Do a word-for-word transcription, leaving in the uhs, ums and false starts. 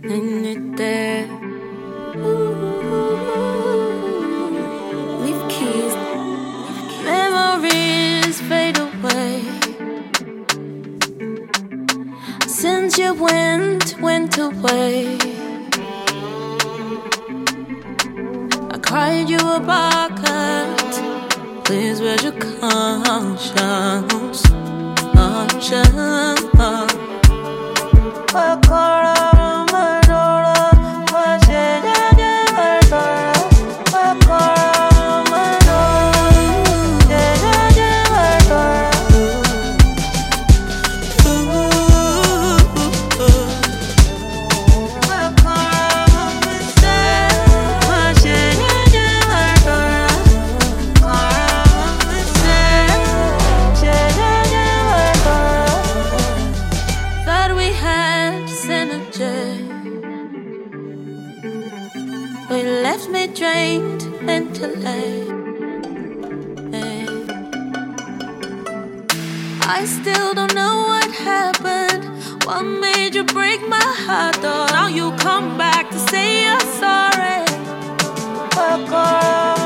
and you're there. Ooh, leave keys. Memories fade away since you went, went away. I cried you a bucket. Please, where's your conscience? Conscience. We left me drained mentally. I still don't know what happened. What made you break my heart? Though now you come back to say you're sorry.